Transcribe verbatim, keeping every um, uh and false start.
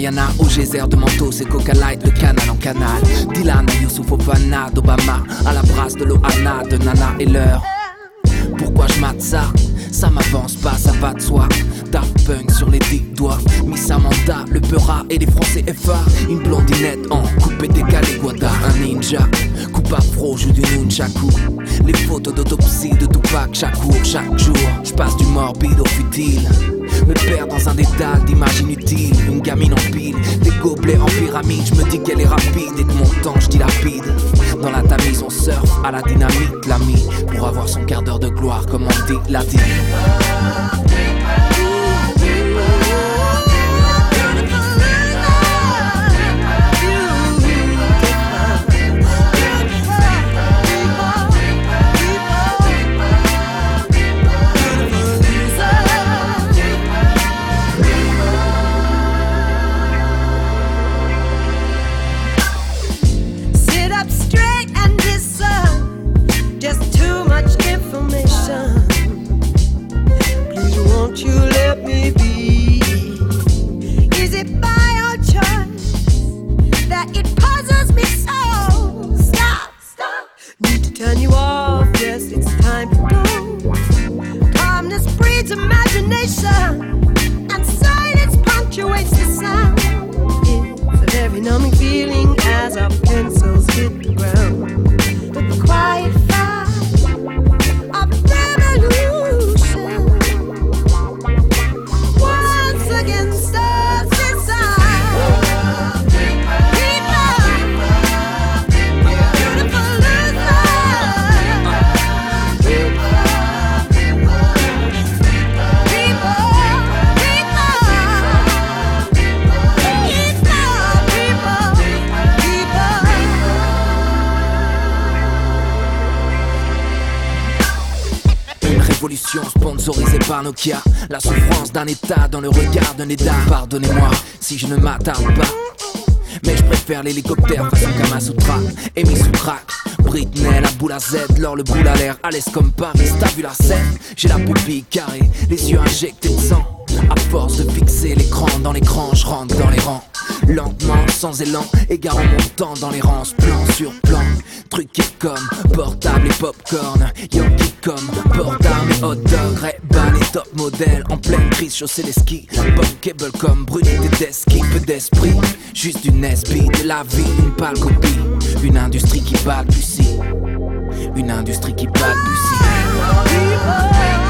Mariana au geyser de Mentos et Coca Light, le canal en canal. Dylan, Youssouf, Fofana, d'Obama à la brasse de Loana, de Nana et l'heure. Pourquoi je mate ça? Ça m'avance pas, ça va de soi. Daft Punk sur les dix doigts, Miss Samantha, le Peura et les Français F A. Une blondinette en coupé décalé, Guada, un ninja. Coupe afro, joue du nunchaku. Les photos d'autopsie de Tupac, chaque jour, chaque jour. J'passe du morbide au futile, me perds dans un dédale d'images inutiles. Une gamine en pile, des gobelets en pyramide. Je me dis qu'elle est rapide et que mon temps je dilapide. Dans la tamise on surfe à la dynamite, l'ami, pour avoir son quart d'heure de gloire comme on dit la dit. Sponsorisé par Nokia, la souffrance d'un état dans le regard d'un état. Pardonnez-moi si je ne m'attarde pas, mais je préfère l'hélicoptère façon Kamasutra et mis sous crack. Britney, la boule à Z, l'or le boule à l'air, à l'aise comme Paris, t'as vu la scène? J'ai la pupille carrée, les yeux injectés de sang. À force de fixer l'écran dans l'écran, je rentre dans les rangs. Lentement, sans élan, égarant mon temps dans les rangs, plan sur plan. Truqué comme portable et popcorn, Yankee comme portable et hot dog. Ray-Ban et top modèle, en pleine crise, chausser les skis. Bunkable comme brunette d'esquis, peu d'esprit. Juste du Nesby, de la vie, une pâle copie. Une industrie qui balbutie, une industrie qui balbutie.